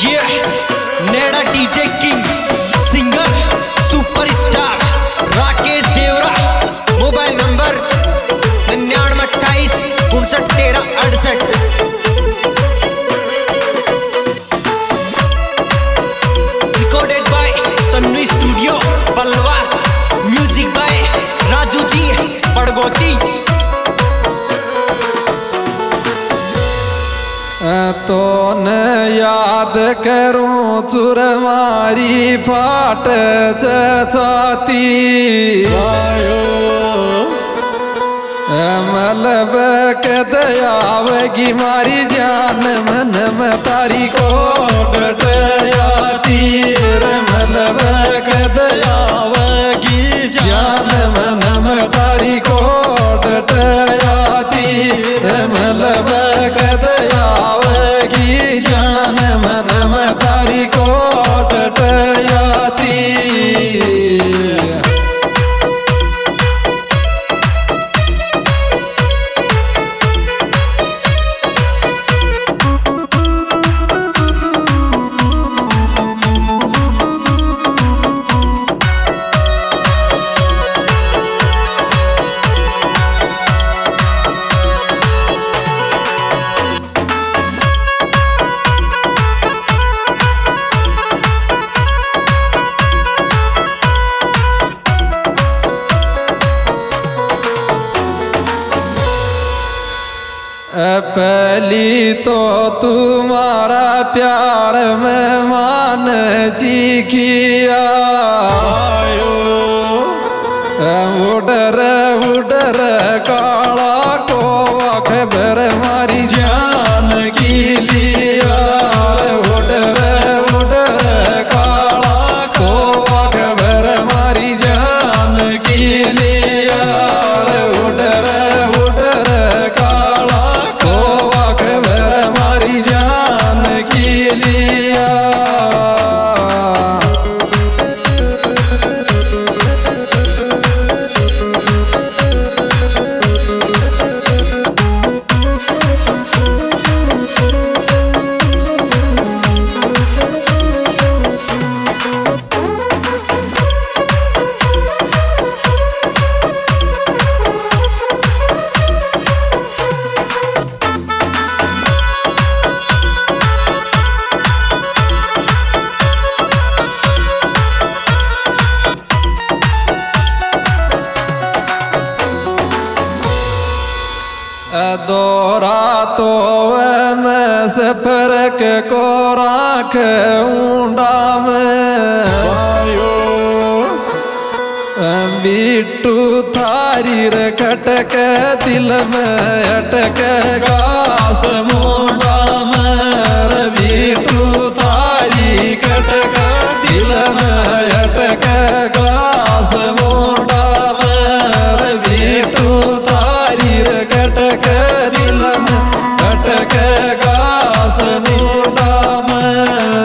ये नेड़ा DJ king singer superstar Rakesh Devra. Mobile number 9928 recorded by Tanvi studio Balwas. Music by Raju ji Badgoti. तो न याद करूं चुरमारी फाट छाती मलब के दयावगी मारी जान मन में तारी को डटयाती रे मलब के दयावगी जान मन में तारी को डटयाती रे मलब के दयावगी जान मन में तारी को डटयाती। पहली तो तुम्हारा प्यार में मान चीखिया उडर उडर काला को खबर मारी जान की लिया उडर उडर काला को खबर मारी जान की लिया उडर उडर काला को खबर मारी जान की लिया। दोरा तो में से फरक को राख ऊंडा में बिट्टू थारी रे खटक दिल में अटक घास मुंडा में बिट्टू थारी खटक दिल में अटक घास मुंडा में बिट्टू थारी रे खटक दिल में अटक घास मुंडा में।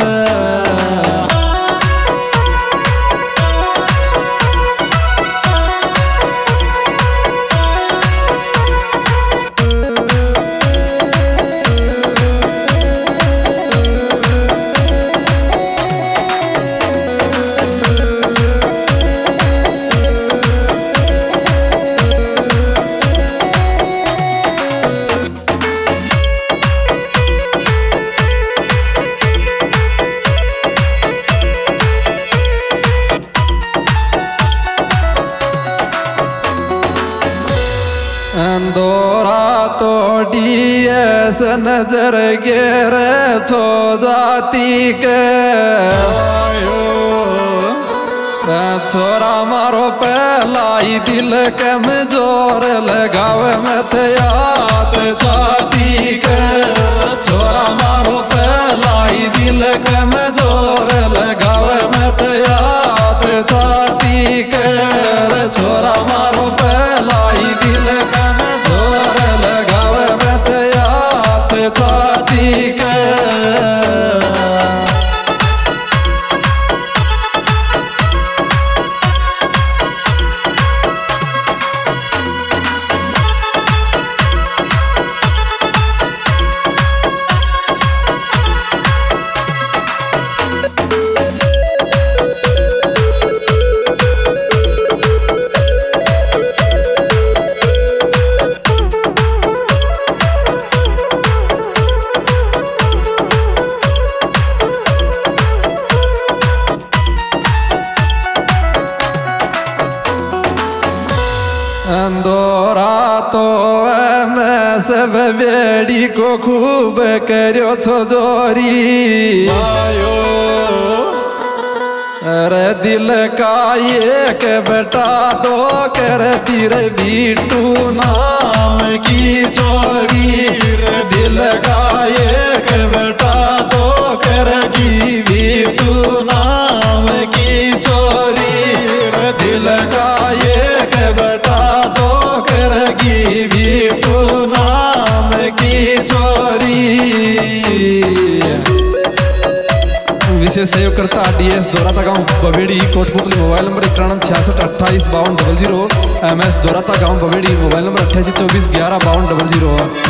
दोरा तोड़िए नजर गेर छो जाती के छोरा मारो पहलाई दिल कमजोर लगाव मत याद छाती के छोरा मारो पहलाई दिल कमजोर लगाव मत याद छाती के छोरा मारो पहलाई दिल कमजोर लगाव मत याद छाती के। सब बेड़ी को खूब करो छो जोरी आयो अरे दिल का एक बेटा दो कर तीर बीटू नाम की चोरी रे दिल का एक बेटा दो कर की बीटू नाम की चोरी रे दिल का एक बेटा दो कर की बीटू नाम की चोरी। विशेष सहयोगकर्ता डीएस दोराता गांव Baveri Kotputli mobile number 9166285200 MS Dorata गांव बवेड़ी मोबाइल नंबर 8824115200।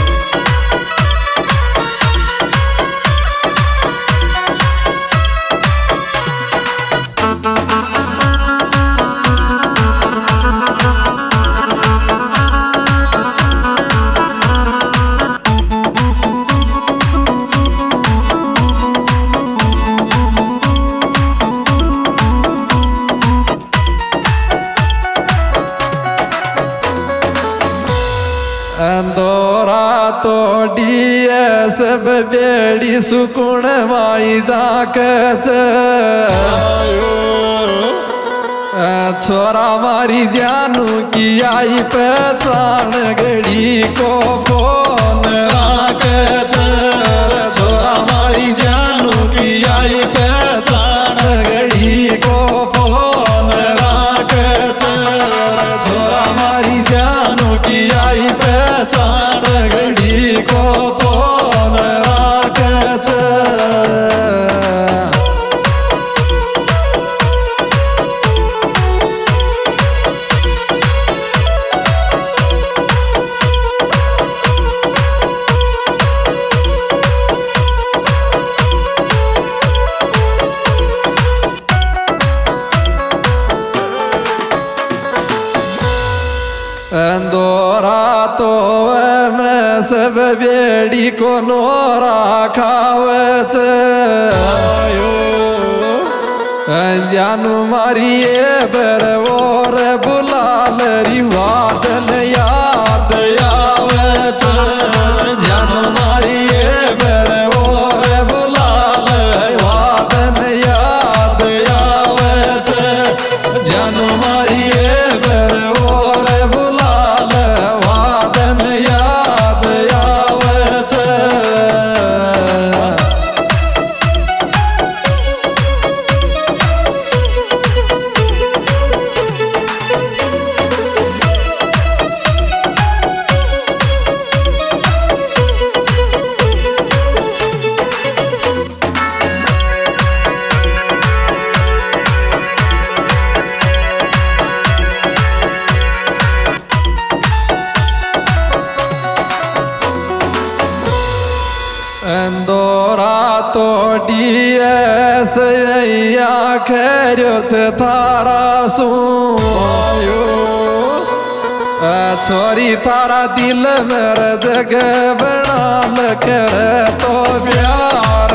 अंदोरा तो डीएस बेड़ी सुकुण माई जाके छोरा मारी जानू की आई पहचान गड़ी को फोन राख छोरा मारी जानू की आई पहचान गड़ी को फोन राख छोरा मारी जानू की आई पहचान गड़ी को फोन राख अंदोरा तो मैं सब बेड़ी को नोरा खावच जानू मारिए बर और बुलाल रिवादन याद आवच जानू मारिए बर और बुलाल वादन याद आवच जानू मारिए बर और बुलाल वादन याद आवच। अंदोरा तो डीएस खैरो से थारा सू छोरी थारा दिल मेरे जगह बना कर तो प्यार